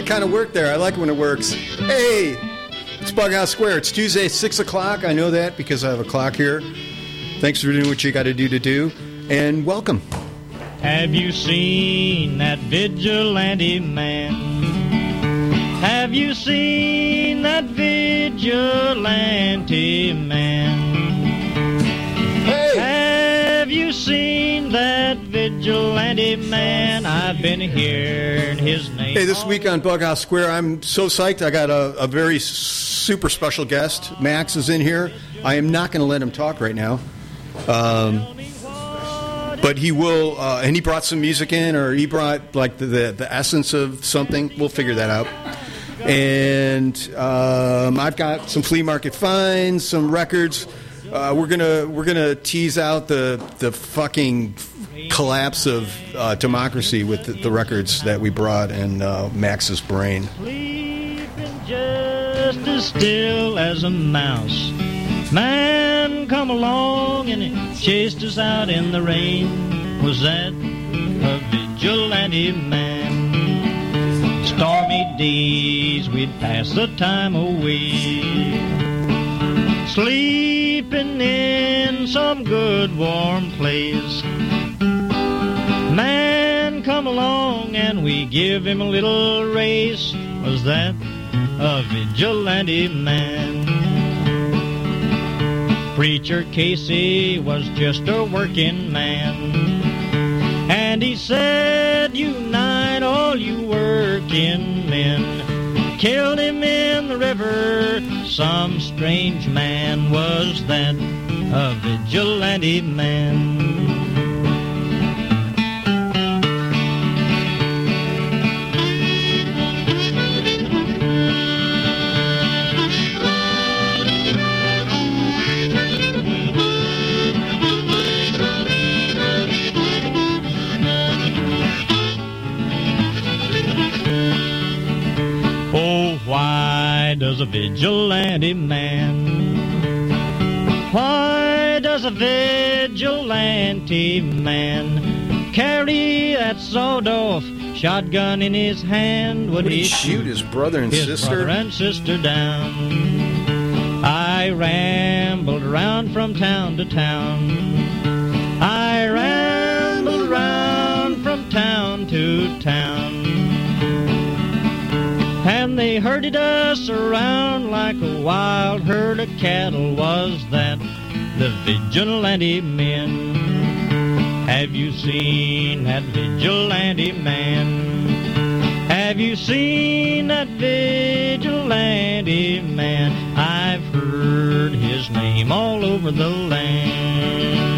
kind of work there. I like it when it works. Hey, it's Bughouse Square. It's Tuesday, 6 o'clock. I know that because I have a clock here. Thanks for doing what you got to do, and welcome. Have you seen that vigilante man? Have you seen that vigilante man? Hey! Have you seen that vigilante man? I've been hearing his name. Hey, this week on Bughouse Square, I'm so psyched. I got a very super special guest. Max is in here. I am not going to let him talk right now. But he will, and he brought some music in, or he brought like the essence of something. We'll figure that out. And I've got some flea market finds, some records. We're gonna tease out the fucking collapse of democracy with the records that we brought in Max's brain. Sleeping just as still as a mouse. Man come along and he chased us out in the rain. Was that a vigilante man? Stormy days we'd pass the time away, sleeping in some good warm place. Man come along and we give him a little race. Was that a vigilante man? Preacher Casey was just a working man, and he said, unite all you working men. Killed him in the river, some strange man. Was that a vigilante man? Why does a vigilante man? Why does a vigilante man carry that sawed-off shotgun in his hand? Would he shoot his brother and sister? His brother and sister down. I rambled around from town to town. I rambled around from town to town. And they herded us around like a wild herd of cattle. Was that the vigilante men? Have you seen that vigilante man? Have you seen that vigilante man? I've heard his name all over the land.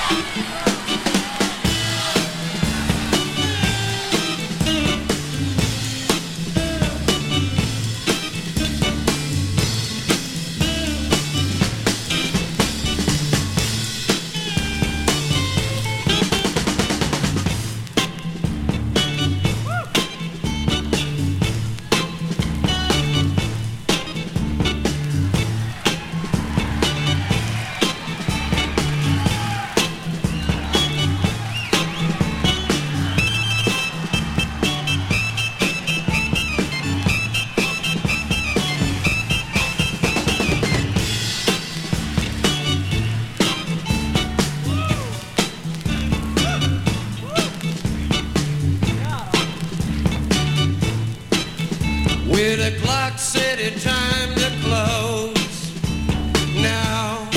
With a clock city time to close now,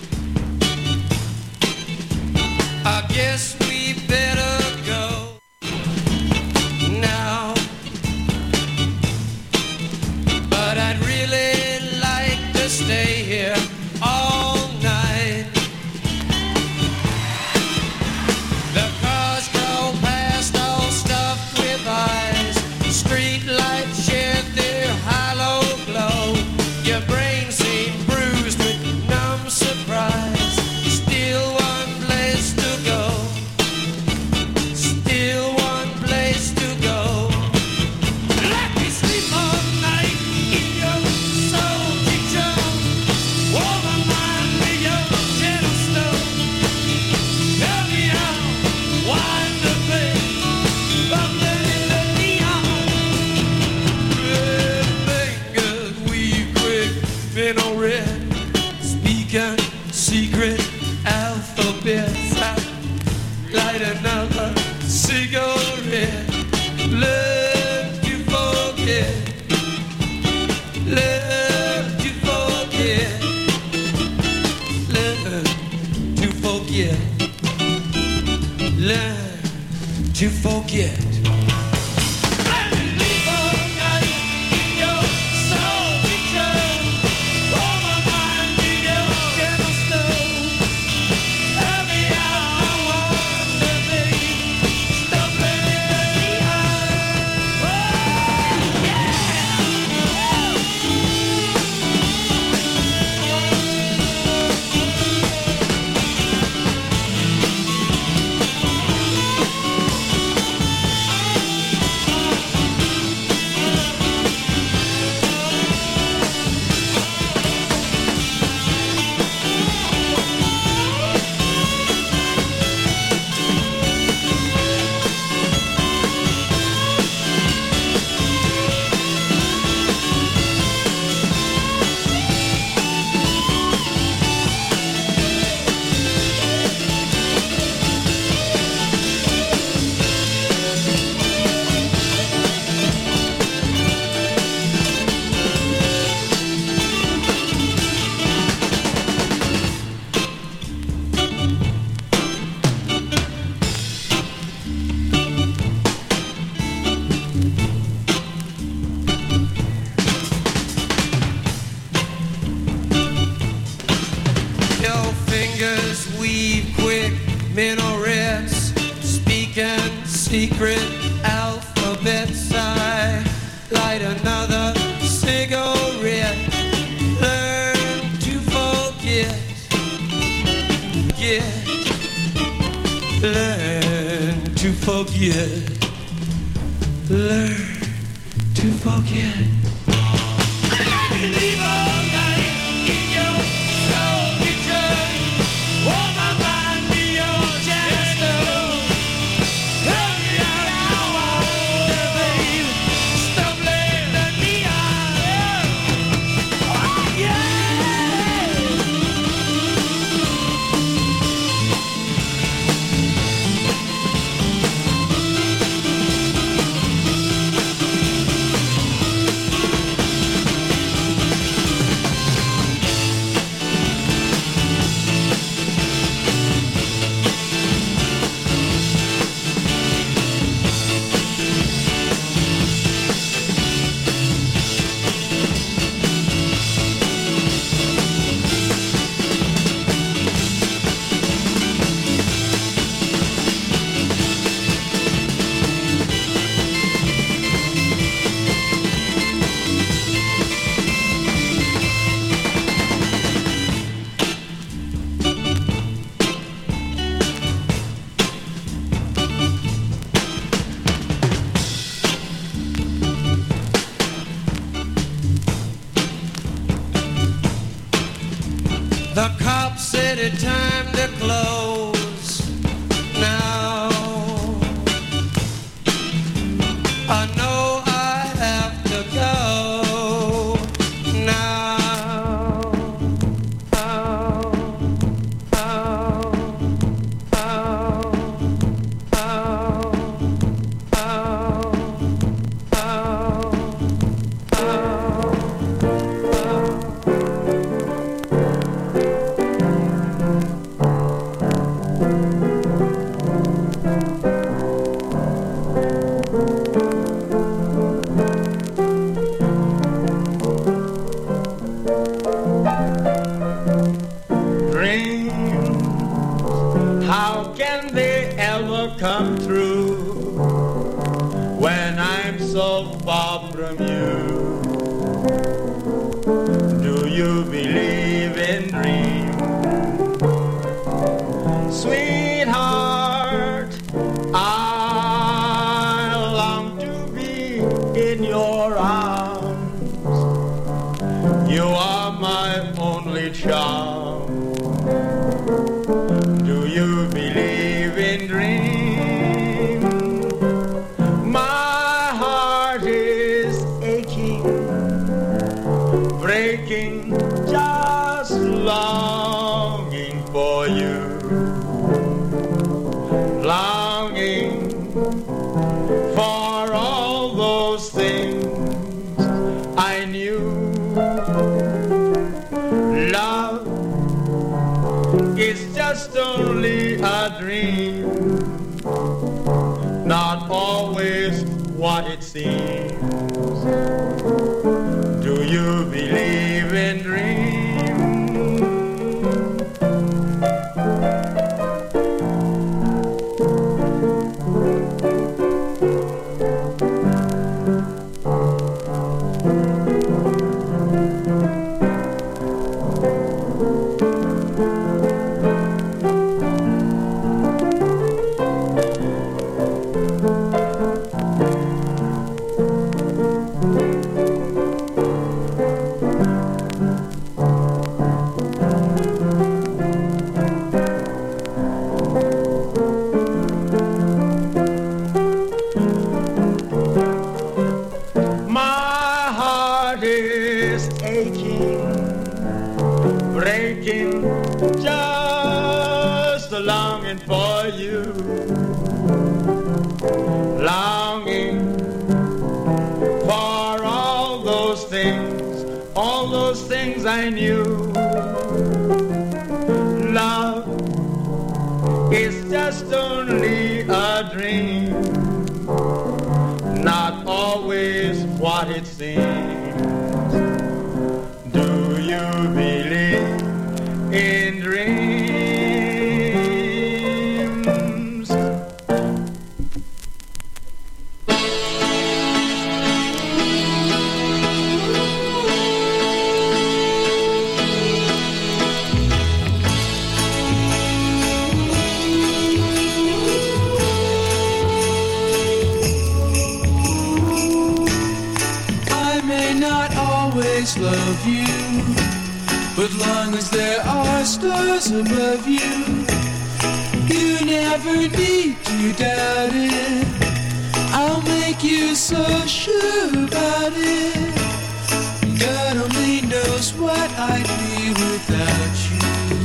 I guess we better go now. But I'd really like to stay here all night. The cars go past all stuffed with eyes. Street lights shed their hollow glow. Your brain seemed bruised with numb surprise. Still one place to go. Still one place to go. Let me sleep all night in your soul kitchen. Warm my mind with your gentle snow. Tell me how wind the place from the neon. Red fingers weave quick minaret, speaking secret alphabets. I light another cigarette. Love to forget. Love to forget. Love to forget. Love to forget. Let me leave all night in your soul picture. Warm my mind with your gentle snow. Tell me how I wonder, babe. Stumbling in the neon. Oh, yeah. Your fingers weave quick minarets, speaking secret alphabets. I light another cigarette. Learn to forget. Get. Learn to forget. Learn to forget. Leave all night in your soul kitchen. Warm my mind with your gentle. Tell me how I wonder, babe. Stumbling in the neon. Oh, yeah. it time to close now? I know I have to go now. Oh, oh, oh, dreams, how can they ever come true when I'm so far from you? Do you believe in dreams? Sweetheart, I long to be in your arms. You are my only charm. Do you believe in dreams? My heart is aching, breaking, just longing for you. Longing for all those things I knew. Love is just only a dream, not always what it seems. Do you believe in dreams? My heart is aching, breaking, just longing for you. Longing for all those things I knew. Love is just only a dream, not always what it seems. Do you believe in dreams? Love you, but long as there are stars above you, you never need to doubt it. I'll make you so sure about it. God only knows what I'd be without you.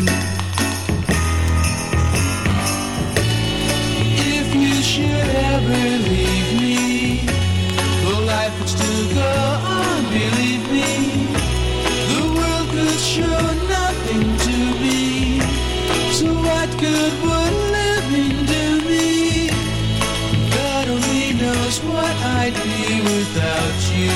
If you should ever leave me, well, life would still go on, believe me. Show nothing to me, so what good would living do me? God only knows what I'd be without you.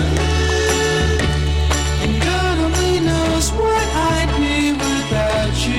God only knows what I'd be without you.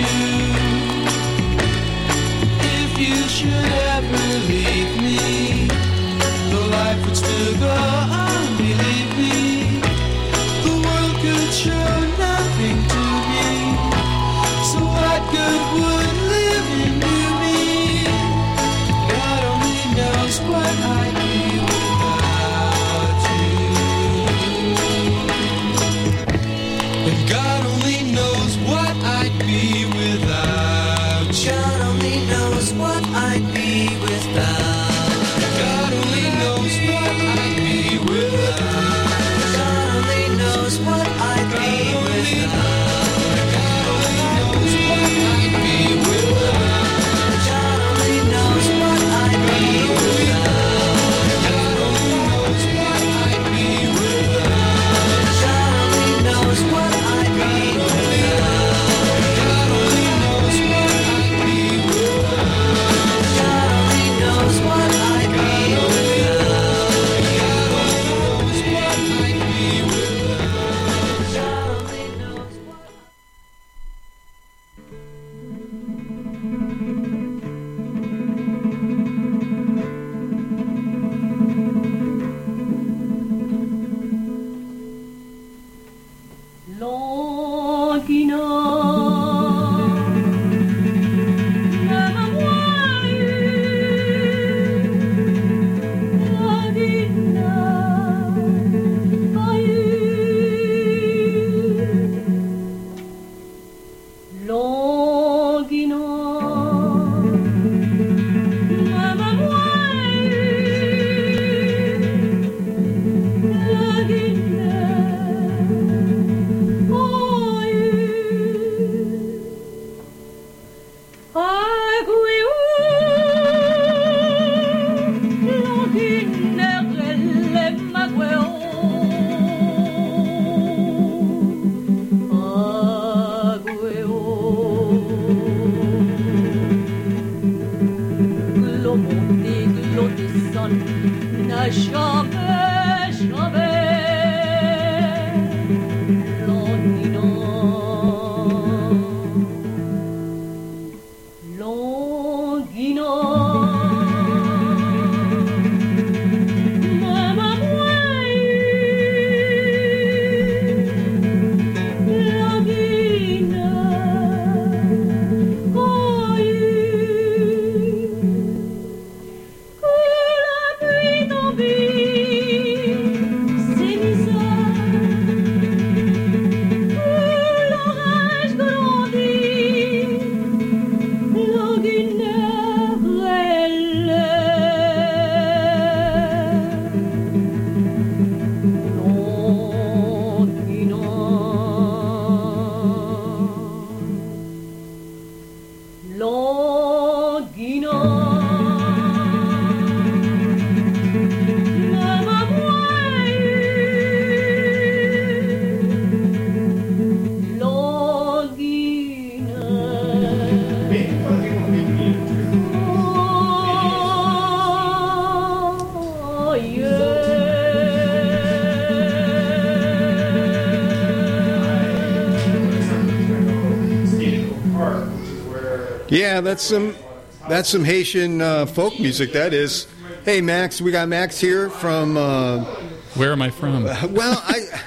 Yeah, that's some Haitian folk music. That is. Hey, Max, we got Max here from. Where am I from? Well,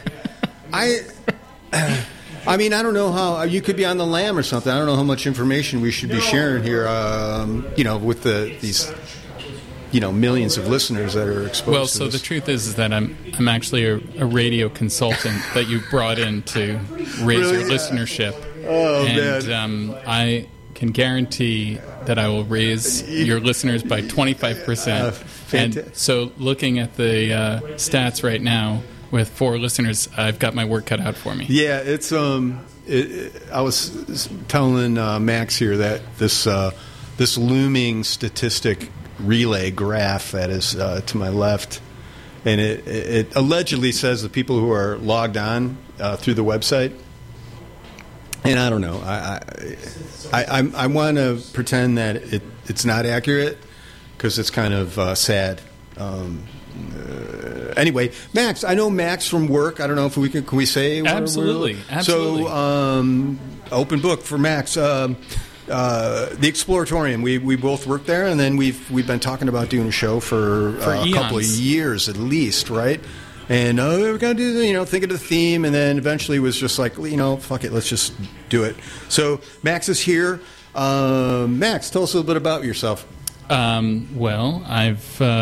I mean, I don't know how you could be on the lam or something. I don't know how much information we should be sharing here. With these millions of listeners that are exposed. Well, to so this. the truth is that I'm actually a radio consultant that you brought in to raise your listenership. Oh, and I can guarantee that I will raise your listeners by 25%. And so looking at the stats right now with 4 listeners, I've got my work cut out for me. Yeah, it's I was telling Max here that this looming statistic relay graph that is to my left, and it allegedly says the people who are logged on through the website. And I don't know. I want to pretend that it's not accurate because it's kind of sad. Anyway, Max, I know Max from work. I don't know if we can we say absolutely. So open book for Max. The Exploratorium. We both work there, and then we've been talking about doing a show for a couple of years at least, right? And we're going to do, think of the theme, and then eventually it was just like, fuck it, let's just do it. So Max is here. Max, tell us a little bit about yourself. Well, I've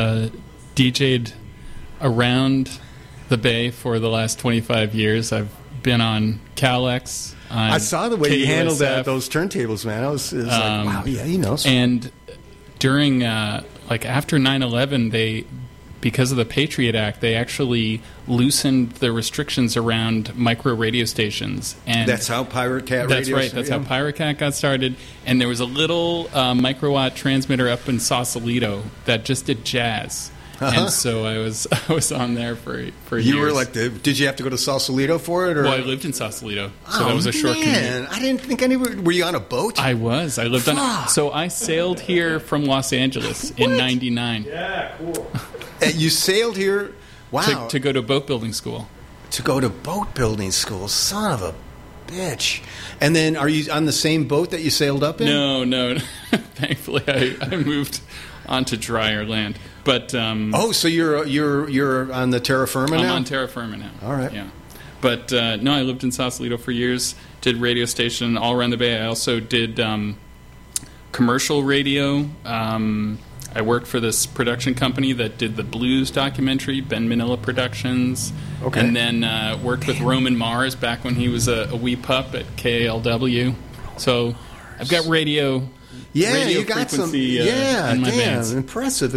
DJ'd around the Bay for the last 25 years. I've been on Calex. I saw the way KUSF. you handled those turntables, man. It was like, wow, yeah, he knows. And during, after 9/11, because of the Patriot Act, they actually loosened the restrictions around micro radio stations. And that's how Pirate Cat radio That's right. That's how Pirate Cat got started. And there was a little microwatt transmitter up in Sausalito that just did jazz. Uh-huh. And so I was on there for years. You were like, did you have to go to Sausalito for it? Or? Well, I lived in Sausalito, so that was a short commute. I didn't think anybody. Were you on a boat? I was. I lived on. So I sailed here from Los Angeles in '99. Yeah, cool. You sailed here, wow, to go to boat building school. To go to boat building school, son of a bitch. And then, are you on the same boat that you sailed up in? No. Thankfully, I moved onto drier land. But so you're on the Terra Firma now? I'm on Terra Firma now. All right. Yeah. But no, I lived in Sausalito for years. Did radio station all around the Bay. I also did commercial radio. I worked for this production company that did the blues documentary, Ben Manila Productions. Okay. And then worked with Roman Mars back when he was a wee pup at KLW. So I've got radio. Yeah, radio you got some. in my bands. Impressive.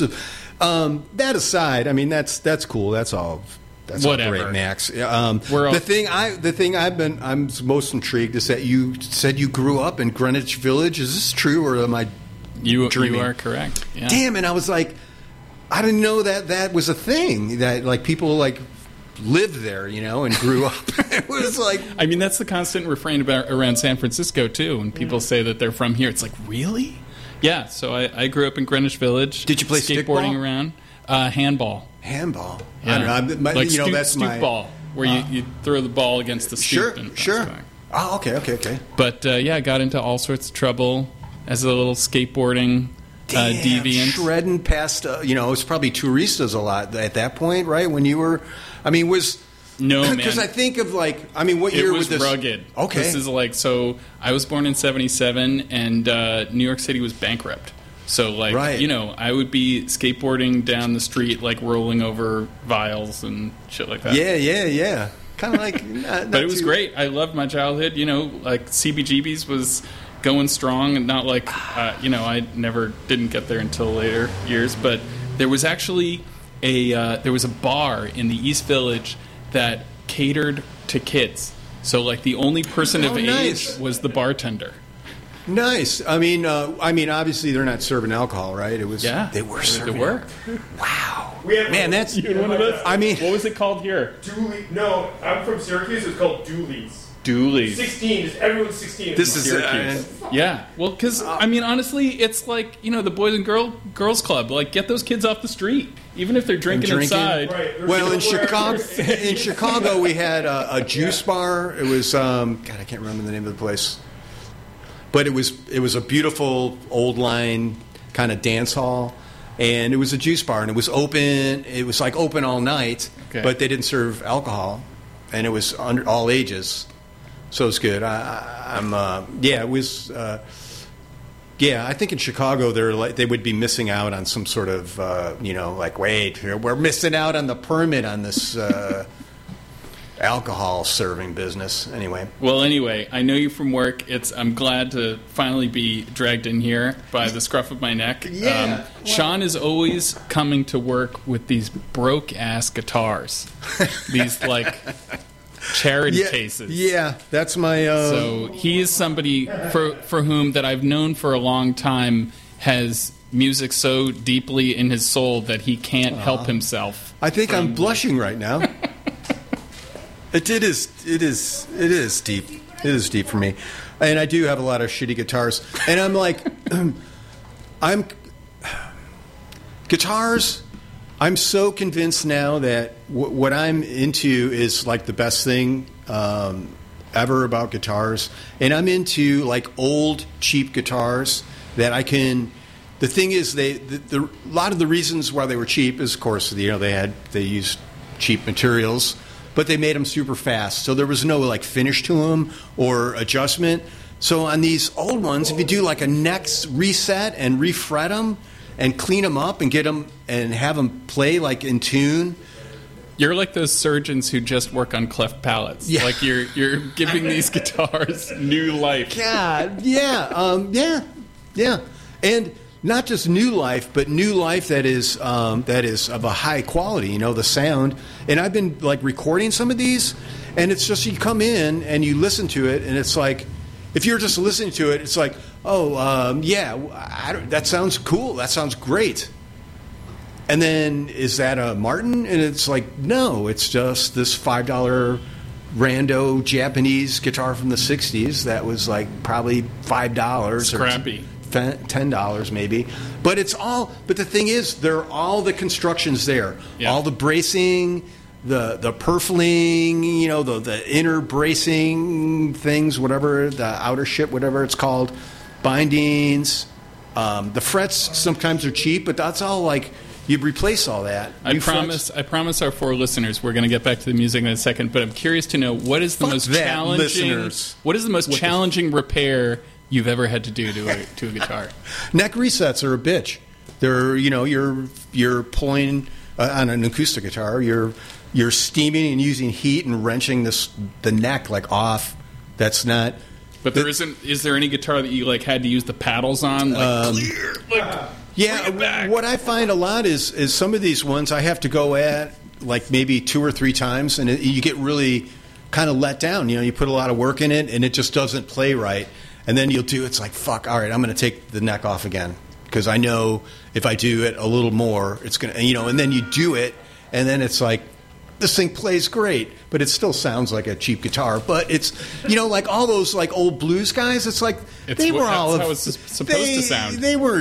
That aside, I mean that's cool. That's all. That's whatever. All great, Max. The thing I'm most intrigued is that you said you grew up in Greenwich Village. Is this true, or am I dreaming? You are correct. Yeah. Damn, and I was like, I didn't know that was a thing, that like people like lived there, and grew up. It was like, I mean, that's the constant refrain around San Francisco too. When people say that they're from here, it's like, really? Yeah. So I grew up in Greenwich Village. Did you play skateboarding stickball? around? Handball. Handball. Yeah. I don't know. Like stoop, that's stoop my ball, where you throw the ball against the stoop. Sure. Oh, okay. But I got into all sorts of trouble as a little skateboarding deviant. Shredding past, it was probably touristas a lot at that point, right? When you were, No, man. Because I think of what year was this? rugged. Okay. This is so I was born in 77, and New York City was bankrupt. So, Right. I would be skateboarding down the street, rolling over vials and shit like that. Yeah. Kind of like, But it was great. I loved my childhood. CBGB's was going strong, and not I never didn't get there until later years. But there was actually there was a bar in the East Village that catered to kids. So, the only person of nice. age was the bartender. Nice. Obviously they're not serving alcohol, right? It was. Yeah, they were serving. They were. Wow. Man, that's. You had one of those? What was it called here? Dooley. No, I'm from Syracuse. It's called Dooley's. Dooley's. 16. Everyone's 16. This is Syracuse. Yeah. Well, because honestly, it's the Boys and Girls Club. Get those kids off the street, even if they're drinking inside. Right. Well, in Chicago, we had a juice bar. It was God, I can't remember the name of the place, but it was a beautiful old line kind of dance hall, and it was a juice bar, and it was open. It was open all night, but they didn't serve alcohol, and it was under all ages, so it's good. It was. I think in Chicago they would be missing out on some sort of wait, we're missing out on the permit on this alcohol serving business. Anyway, I know you from work. I'm glad to finally be dragged in here by the scruff of my neck. Yeah. Sean is always coming to work with these broke ass guitars, these charity cases. Yeah, that's my. So he is somebody for whom that I've known for a long time has music so deeply in his soul that he can't help himself. I think I'm blushing right now. It is deep. It is deep for me, and I do have a lot of shitty guitars. And I'm guitars. I'm so convinced now that what I'm into is the best thing ever about guitars, and I'm into old cheap guitars that I can. The thing is, a lot of the reasons why they were cheap is, of course, they used cheap materials, but they made them super fast, so there was no finish to them or adjustment. So on these old ones, if you do a neck reset and refret them and clean them up and get them and have them play in tune. You're like those surgeons who just work on cleft palates. Yeah. You're giving these guitars new life. God, yeah, and not just new life, but new life that is of a high quality. The sound. And I've been recording some of these, and it's just you come in and you listen to it, and it's if you're just listening to it, it's that sounds cool. That sounds great. And then, is that a Martin? And it's no, it's just this $5 rando Japanese guitar from the 60s that was probably $5 Scrappy. or $10 maybe. But but the thing is, all the construction's there. Yeah. All the bracing, the purfling, the inner bracing things, whatever, the outer ship, whatever it's called, bindings. The frets sometimes are cheap, but that's all you replace all that. I promise our 4 listeners we're going to get back to the music in a second, but I'm curious to know what is the most challenging listeners. What is the most challenging repair you've ever had to do to a guitar? Neck resets are a bitch. They're you're pulling on an acoustic guitar. You're steaming and using heat and wrenching the neck off. That's not. But is there any guitar that you had to use the paddles on? Clear. Yeah, what I find a lot is some of these ones I have to go at maybe 2 or 3 times, and you get really kind of let down. You put a lot of work in it, and it just doesn't play right. And then it's fuck, all right, I'm going to take the neck off again, because I know if I do it a little more, it's going to, and then you do it, and then it's this thing plays great, but it still sounds like a cheap guitar. But it's, all those old blues guys, it's how it's supposed to sound. They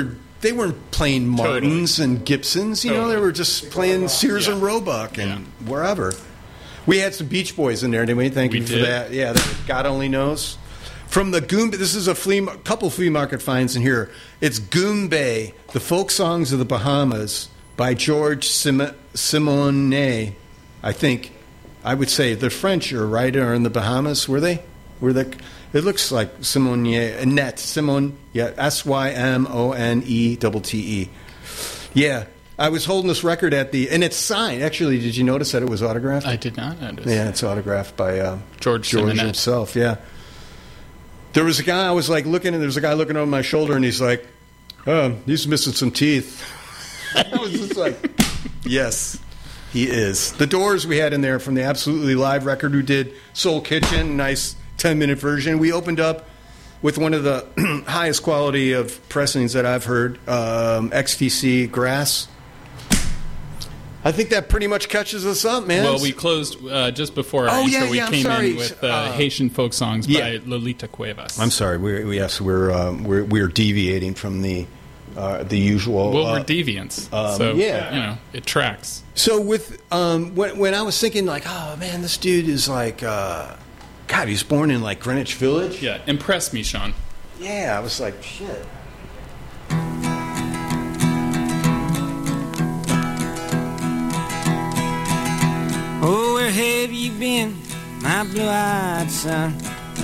they weren't playing Martins and Gibsons. You know, they were just playing Sears and Roebuck and wherever. We had some Beach Boys in there, didn't we? Thank you for that. Yeah, God only knows. From the Goombay, this is a couple flea market finds in here. It's Goombay, the folk songs of the Bahamas by George Simone. I think I would say the French are right, or in the Bahamas. Were they? It looks like Simone. Simone. Yeah, SYMONETTE. Yeah. I was holding this record and it's signed. Actually, did you notice that it was autographed? I did not notice. Yeah, it's autographed by George himself. Yeah. There was a guy I was like looking, and there was a guy looking over my shoulder, and he's like, "Oh, he's missing some teeth." I was just like, "Yes, he is." The Doors we had in there from the Absolutely Live record, who did Soul Kitchen, nice 10-minute version. We opened up with one of the highest quality of pressings that I've heard, XTC Grass. I think that pretty much catches us up, man. Well, we closed just before our intro. We came in with Haitian folk songs by Lolita Cuevas. I'm sorry. We're deviating from the usual. Well, we're deviants, so it tracks. So with when I was thinking like, oh man, this dude is like, God, he's born in like Greenwich Village. Yeah, impress me, Sean. Yeah, I was like, shit. Oh, where have you been, my blue-eyed son?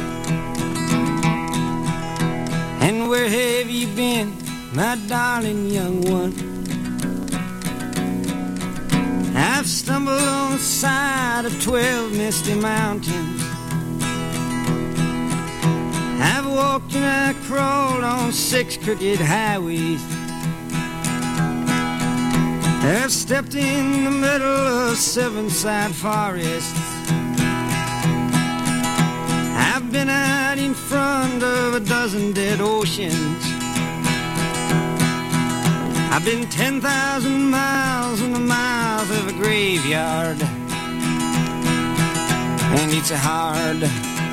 And where have you been, my darling young one? I've stumbled on the side of 12 misty mountains. I've walked and I crawled on 6 crooked highways. I've stepped in the middle of 7 sad forests. I've been out in front of a dozen dead oceans. I've been 10,000 miles in the mouth of a graveyard. And it's a hard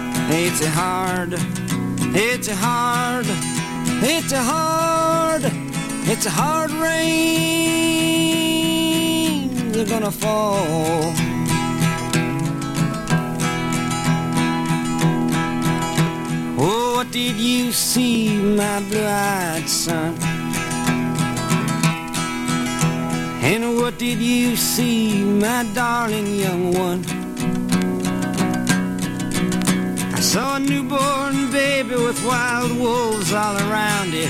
rain they're gonna fall. Oh, what did you see, my blue-eyed son? And what did you see, my darling young one? I saw a newborn baby with wild wolves all around it.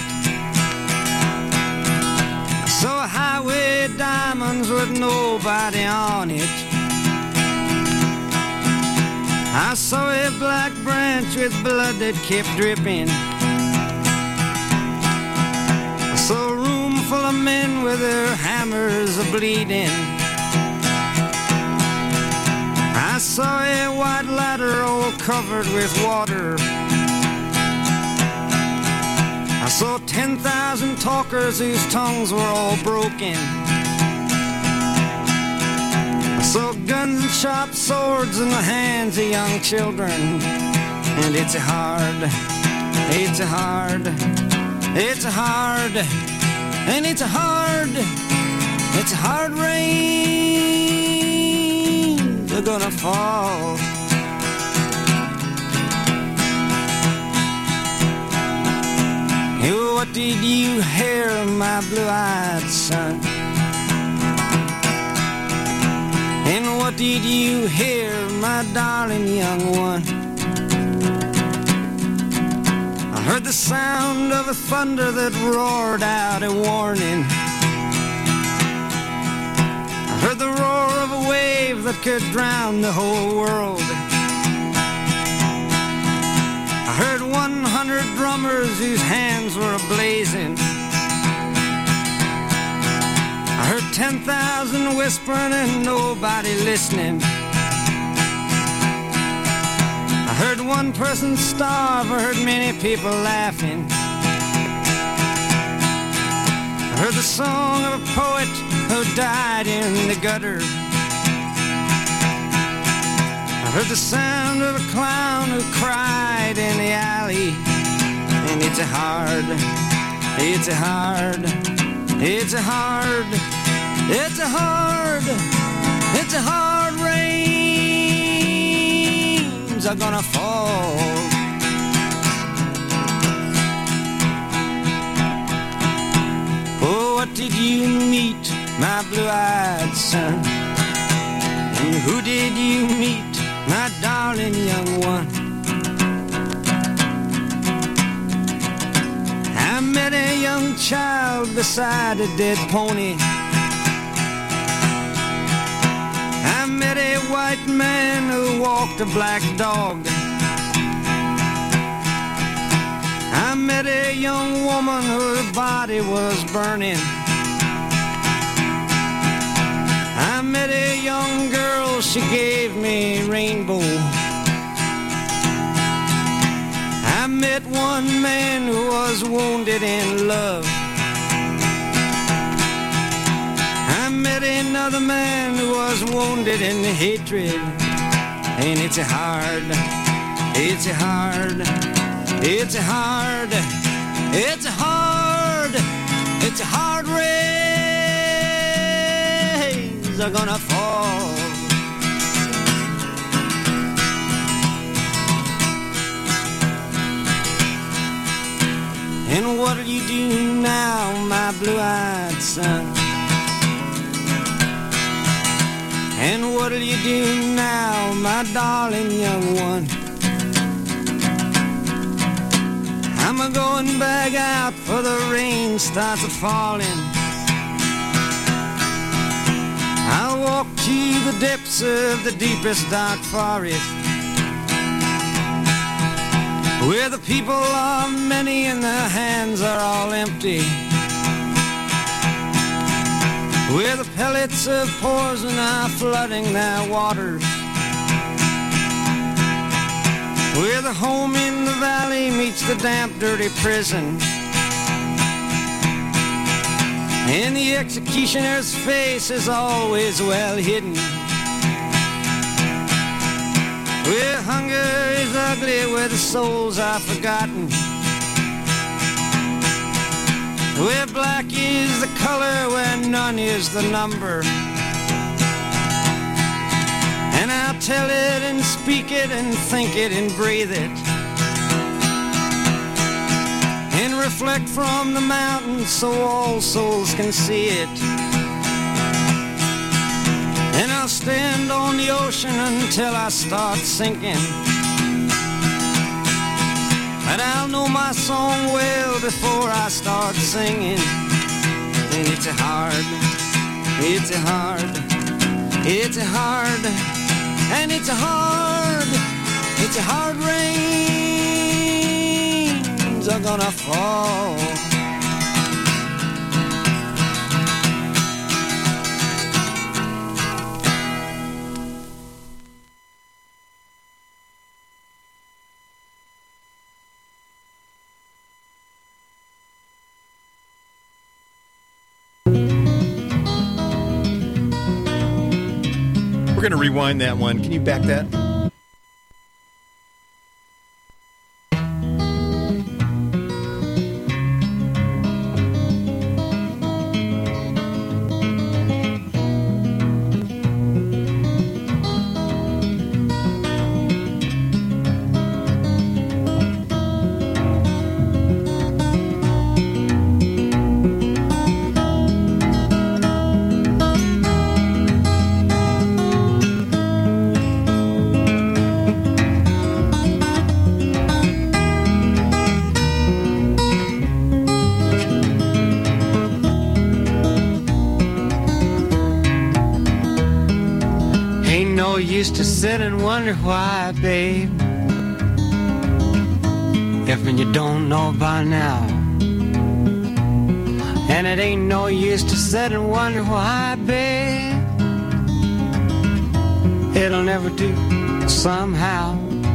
I saw a highway of diamonds with nobody on it. I saw a black branch with blood that kept dripping. I saw a room full of men with their hammers a-bleeding. I saw a white ladder all covered with water. I saw 10,000 talkers whose tongues were all broken. I saw guns and sharp swords in the hands of young children. And it's a hard rain they're gonna fall. What did you hear, my blue-eyed son? And what did you hear, my darling young one? I heard the sound of a thunder that roared out a warning. I heard the roar of a wave that could drown the whole world. I heard 100 drummers whose hands were a-blazing. I heard 10,000 whispering and nobody listening. I heard one person starve, I heard many people laughing. I heard the song of a poet who died in the gutter. I heard the sound of a clown who cried in the alley. And it's a hard It's a hard, it's a hard, it's a hard, it's a hard rains are gonna fall. Oh, what did you meet, my blue-eyed son? And who did you meet, my darling young one? I met a young child beside a dead pony. I met a white man who walked a black dog. I met a young woman whose body was burning. I met a young girl, she gave me a rainbow. I met one man who was wounded in love. I met another man who was wounded in hatred. And it's a hard, it's a hard, it's a hard, it's a hard, it's a hard rains are gonna fall. And what'll you do now, my blue-eyed son? And what'll you do now, my darling young one? I'm a-going back out for the rain starts a-falling. I'll walk to the depths of the deepest dark forest, where the people are many and their hands are all empty, where the pellets of poison are flooding their waters, where the home in the valley meets the damp, dirty prison, and the executioner's face is always well hidden, where hunger is ugly, where the souls are forgotten, where black is the color, where none is the number. And I'll tell it and speak it and think it and breathe it, and reflect from the mountains so all souls can see it. And I'll stand on the ocean until I start sinking, but I'll know my song well before I start singing. And it's a hard, it's a hard, it's a hard, and it's a hard, it's a hard rains are gonna fall. We're going to rewind that one. Can you back that? Used to sit and wonder why, babe, if you don't know by now. And it ain't no use to sit and wonder why, babe, it'll never do somehow.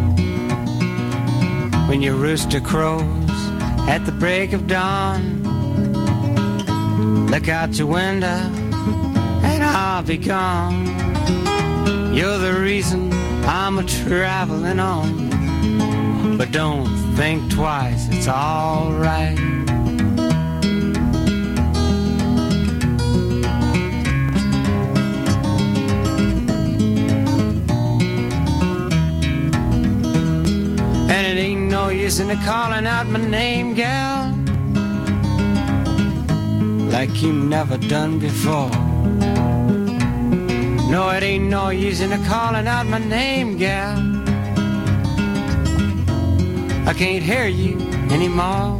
When your rooster crows at the break of dawn, look out your window and I'll be gone. You're the reason I'm a-traveling on, but don't think twice, it's all right. use in calling out my name, gal, like you never done before. No, it ain't no use in calling out my name, gal. I can't hear you anymore.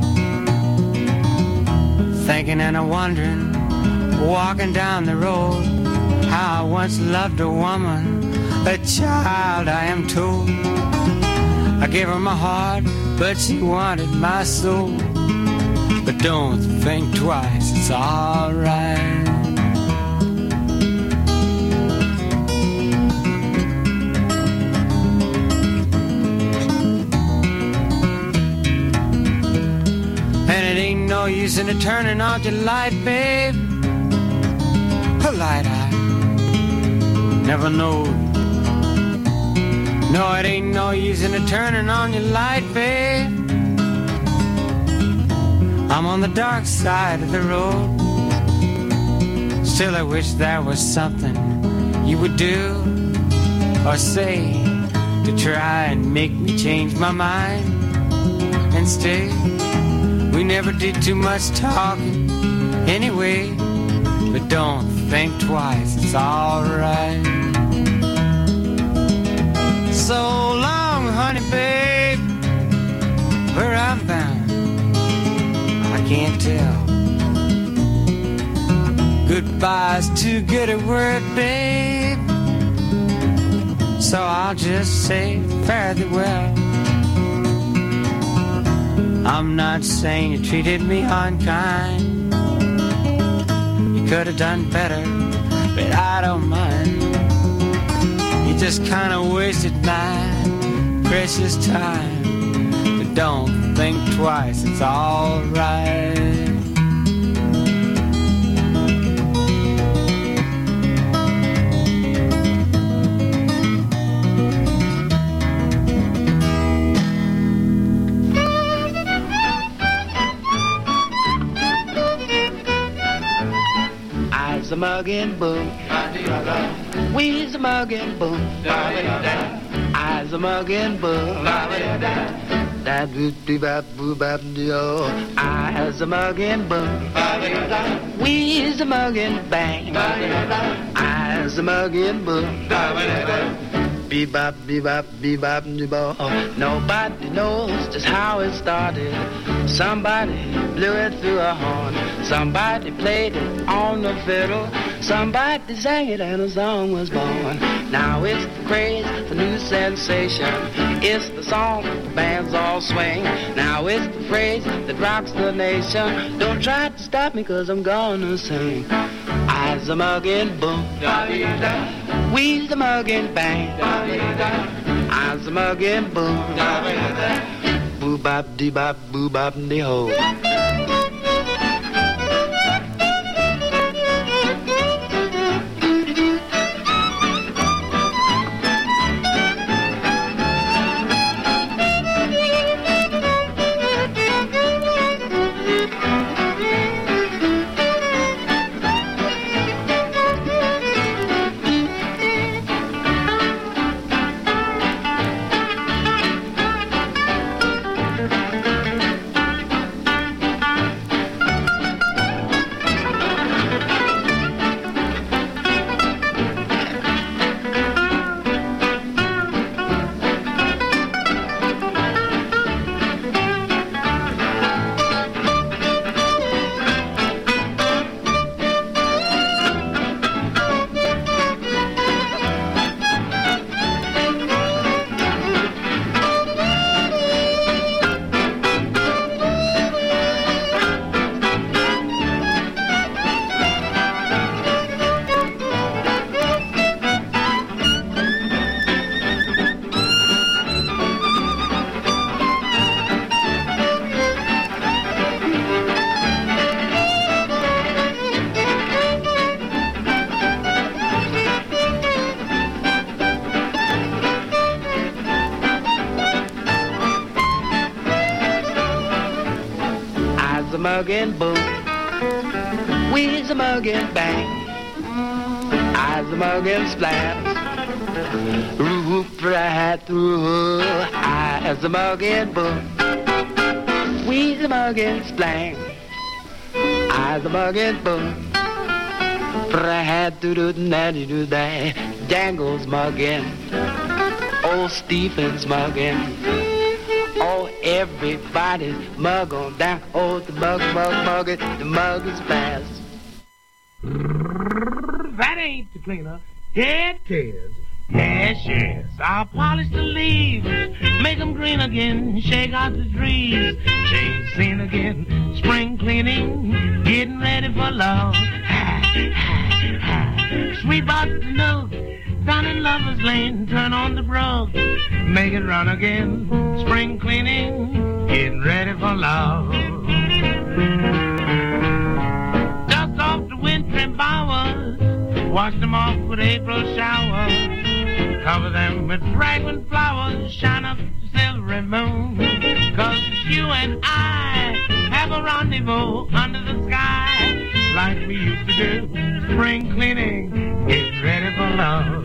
Thinking and a-wondering, walking down the road, how I once loved a woman, a child I am told. I gave her my heart, but she wanted my soul. But don't think twice, it's alright. No use in turning on your light, babe. A light I never knowed. No, it ain't no use in turning on your light, babe. I'm on the dark side of the road. Still I wish there was something you would do or say to try and make me change my mind and stay. We never did too much talking anyway, but don't think twice, it's alright. So long, honey, babe, where I'm bound, I can't tell. Goodbye's too good a word, babe, so I'll just say fare thee well. I'm not saying you treated me unkind. You could have done better, but I don't mind. You just kind of wasted my precious time. But don't think twice, it's all right. I's a mugging boom, we's a mugging boom, I's a mugging boom, da doo doo bop boo bop doo. I's a mugging boom, we's a mugging bang, I's a mugging boom. Bebop, bebop, bebop, bebop. Nobody knows just how it started. Somebody blew it through a horn. Somebody played it on the fiddle. Somebody sang it and a song was born. Now it's the craze, the new sensation. It's the song the bands all swing. Now it's the phrase that rocks the nation. Don't try to stop me 'cause I'm gonna sing. I's a mugging boom, we's a mugging bang, I's a mugging boom, boo bop dee bop boo bop dee ho. Mugging boom, we's a mugging bang, I's a mugging splash, Roof right through eyes a mugging book. We's a mugging splang. Eyes a mugging book. Right through the natty do that. Dangle's mugging. Old Stephen's mugging. Oh, everybody's mug on down. Oh, the mug, the mug is fast. That ain't the cleaner. It is. Yes. I'll polish the leaves, make them green again, shake out the trees, change scene again, spring cleaning, getting ready for love. Sweep out the nook, down in Lover's Lane, turn on the brook, make it run again, spring cleaning, getting ready for love. Dust off the wintry bowers, wash them off with April showers. Cover them with fragrant flowers, shine up the silvery moon. 'Cause you and I have a rendezvous under the sky, like we used to do. Spring cleaning, getting ready for love.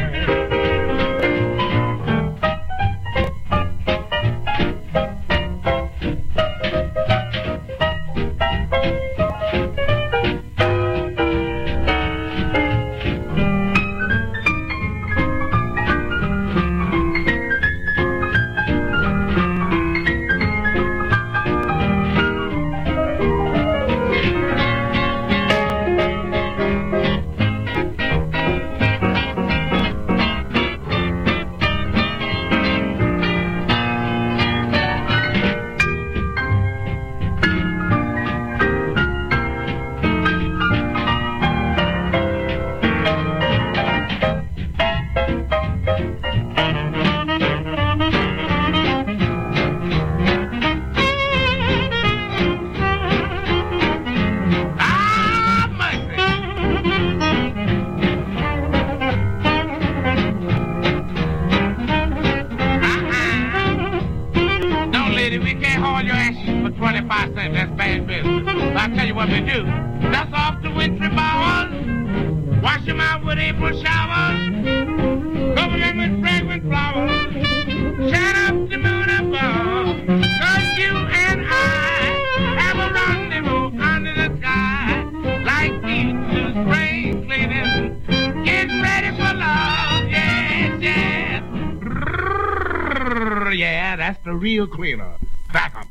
That's the real cleaner. Back 'em.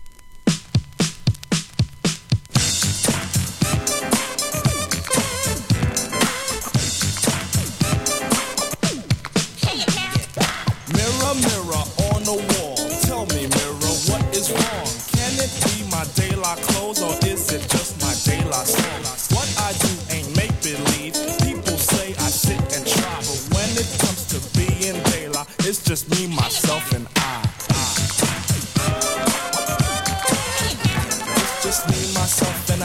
Mirror, mirror on the wall, tell me, mirror, what is wrong? Can it be my daylight clothes or is it just my daylight song? What I do ain't make believe. People say I sit and try, but when it comes to being daylight, it's just me, myself, and I. It's me, myself, and I.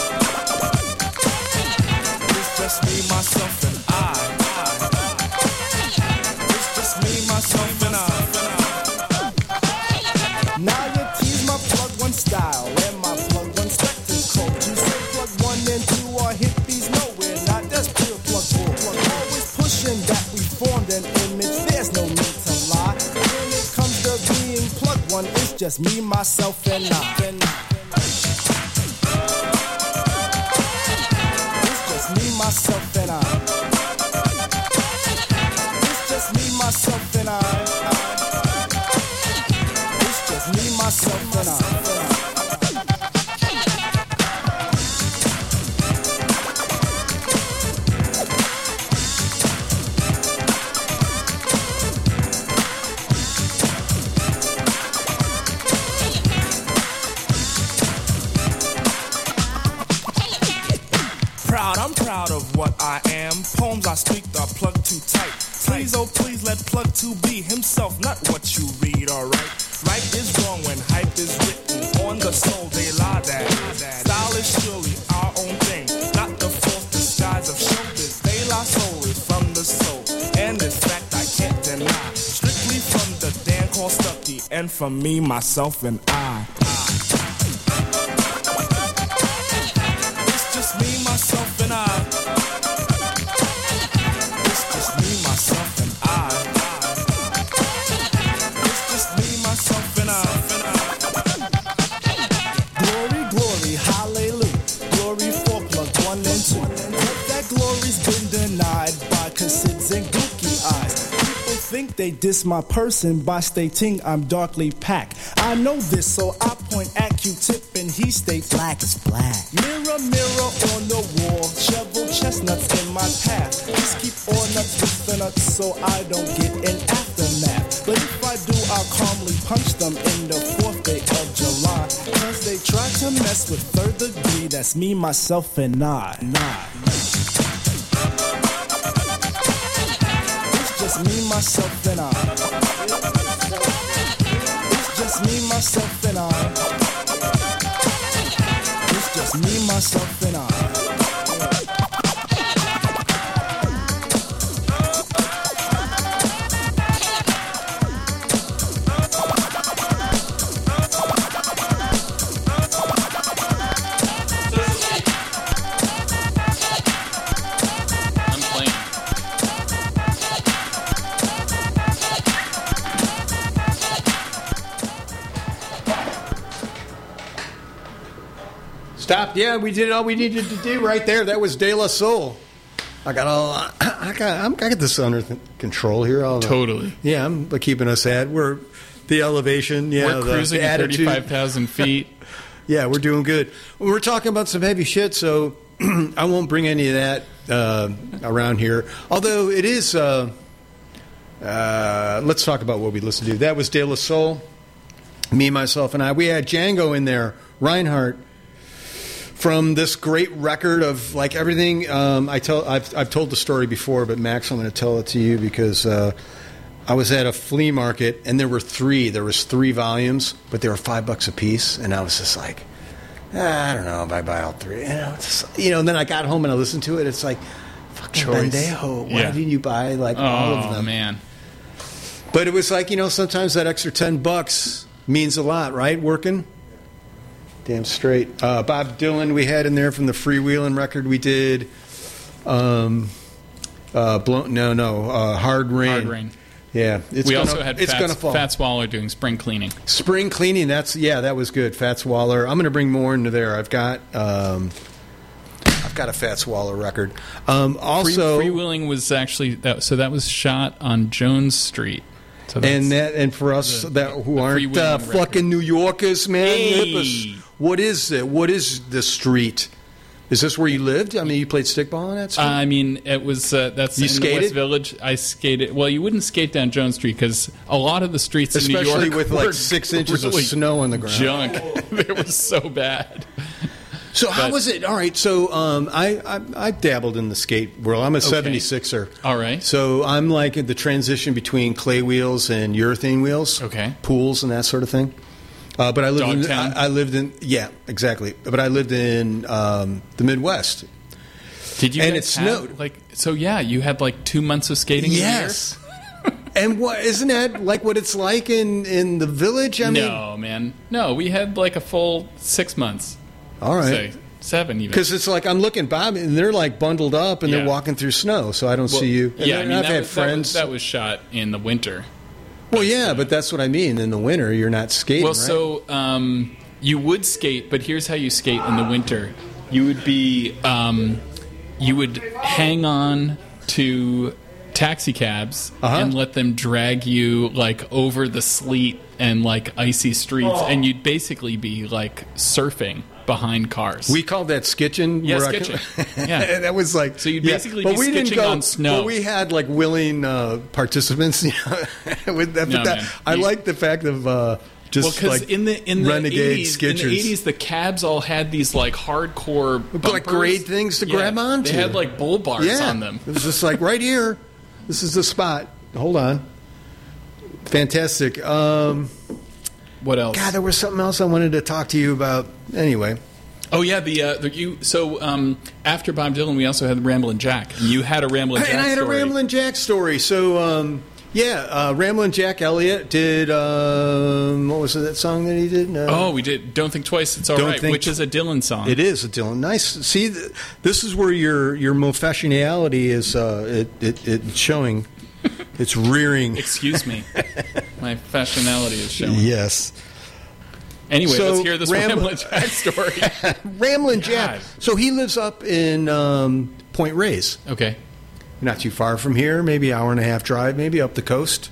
It's just me, myself, and I. It's just me, myself, and I. Now you tease my plug one style and my plug one spectacle. You say plug 1 and 2 are hippies nowhere, not that's pure plug bull. Always pushing that we formed an image, there's no need to lie. When it comes to being plug one, it's just me, myself, and I. Myself and I. It's just me, myself and I. It's just me, myself and I. I'm proud of what I am. Poems I speak are plugged too tight. Please, oh please, let plug 2 be himself, not what you read, alright? Right is wrong when hype is written on the soul, they lie that. Style is surely our own thing, not the false disguise of showbiz. They lie soul is from the soul, and this fact I can't deny. Strictly from the Dan called Stucky, and from me, myself, and I. It's just me, myself, and I. It's just me, myself, and eyes. People think they diss my person by stating I'm darkly packed. I know this, so I point at Q-tip and he states black is black. Mirror, mirror on the wall, shovel chestnuts in my path. Just keep all nuts with the nuts so I don't get an aftermath. But if I do, I'll calmly punch them in the 4th day of July. Cause they try to mess with 3rd degree, that's me, myself, and I. It's just me, myself, and I. It's just me, myself, and I. It's just me, myself, and I. Stop. Yeah, we did all we needed to do right there. That was De La Soul. I got this under control here. Totally. Yeah, I'm keeping us at. We're the elevation. Yeah, we're cruising at 35,000 feet. Yeah, we're doing good. We're talking about some heavy shit, so I won't bring any of that around here. Although it is, let's talk about what we listened to. That was De La Soul, Me, Myself, and I. We had Django in there, Reinhardt, from this great record of like everything. I've told the story before, but Max, I'm going to tell it to you because I was at a flea market and there were three. There was 3 volumes, but they were $5 a piece, and I was just like, I don't know if I buy all 3. And then I got home and I listened to it. It's like, fucking Bandejo. Why didn't you buy like all of them? Oh man! But it was like, sometimes that extra $10 means a lot, right? Working. Damn straight. Bob Dylan we had in there from the Freewheelin' record we did. Hard Rain. Hard Rain. Yeah. We also had Fats Waller doing Spring Cleaning. Spring Cleaning, that was good. Fats Waller. I'm going to bring more into there. I've got a Fats Waller record. Also, Freewheeling was actually that was shot on Jones Street. So and for us who aren't fucking New Yorkers, man, what is it? What is the street? Is this where you lived? I mean, you played stickball on that street? I mean, it was that's in the West Village. I skated. Well, you wouldn't skate down Jones Street because a lot of the streets in New York, especially with like 6 inches of snow on the ground, junk. It was so bad. So how was it? All right, so I dabbled in the skate world. I'm a 76er. All right. So I'm like at the transition between clay wheels and urethane wheels. Okay. Pools and that sort of thing. But I lived in exactly. But I lived in the Midwest. Did you? And it snowed. You had like 2 months of skating. Yes. And isn't that like what it's like in the village? No, man. No, we had like a full 6 months. All right. Say 7 even. Because it's like I'm looking, Bob, and they're like bundled up and they're walking through snow, so I don't see you. And I've had friends. That was shot in the winter. Well, but that's what I mean. In the winter, you're not skating, well, right? so you would skate, but here's how you skate in the winter. You would be, you would hang on to taxi cabs and let them drag you like over the sleet and like icy streets, and you'd basically be like surfing behind cars. We called that skitching. Yeah, skitching. Yeah, that was like so. You'd basically be skitching on snow. But we had like willing participants. I like the fact of just like in the renegade 80s, skitchers. In the 80s, the cabs all had these like hardcore bumpers. Like great things to grab onto. They had like bull bars on them. It was just like right here. This is the spot. Hold on. Fantastic. What else? God, there was something else I wanted to talk to you about. Anyway. Oh yeah, after Bob Dylan, we also had Ramblin' Jack, and you had a Ramblin' Jack story. And I had a Ramblin' Jack story. So Ramblin' Jack Elliott did what was that song that he did? We did "Don't Think Twice, It's All Right," which is a Dylan song. It is a Dylan. Nice. See, this is where your professionality is. It's showing. It's rearing. Excuse me. My fashionality is showing. Yes. Anyway, let's hear this Ramblin' Jack story. Ramblin' Jack. So he lives up in Point Reyes. Okay. not too far from here, maybe hour and a half drive, maybe up the coast.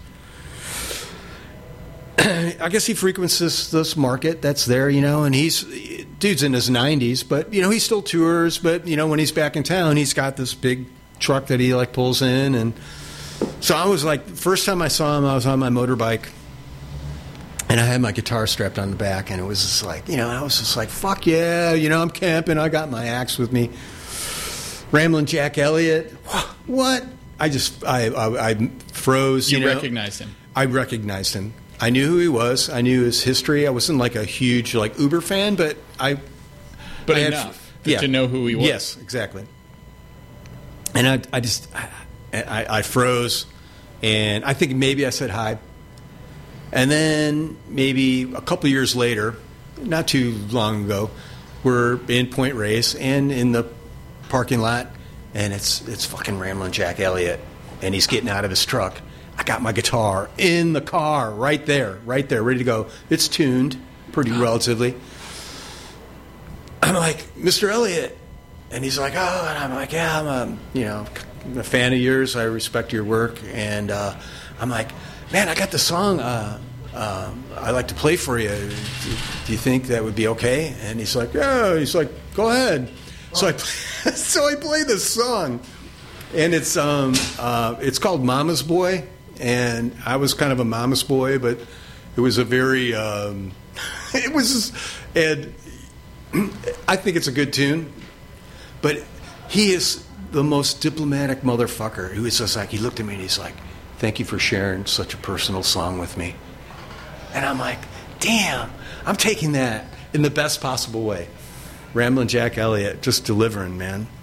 I guess he frequents this market that's there, and dude's in his 90s, but, he still tours, but, when he's back in town, he's got this big truck that he, pulls in, and so I was first time I saw him, I was on my motorbike, and I had my guitar strapped on the back, and it was just I was just fuck yeah, I'm camping, I got my axe with me. Ramblin' Jack Elliott, what? I froze, You recognized him. I recognized him. I knew who he was. I knew his history. I wasn't a huge Uber fan, but I But had, enough to know who he was. Yes, exactly. And I froze, and I think maybe I said hi. And then maybe a couple years later, not too long ago, we're in Point Reyes and in the parking lot, and it's fucking Ramblin' Jack Elliott, and he's getting out of his truck. I got my guitar in the car right there, ready to go. It's tuned pretty relatively. I'm like, Mr. Elliott. And he's like, oh, and I'm like, yeah, I'm a fan of yours. I respect your work. And I'm like, man, I got the song I'd like to play for you. Do you think that would be okay? And he's like, yeah. He's like, go ahead. So I play this song. And it's called Mama's Boy. And I was kind of a mama's boy, but it was a very, and I think it's a good tune. But he is the most diplomatic motherfucker who is just he looked at me and he's like, thank you for sharing such a personal song with me. And I'm like, damn, I'm taking that in the best possible way. Ramblin' Jack Elliott, just delivering, man.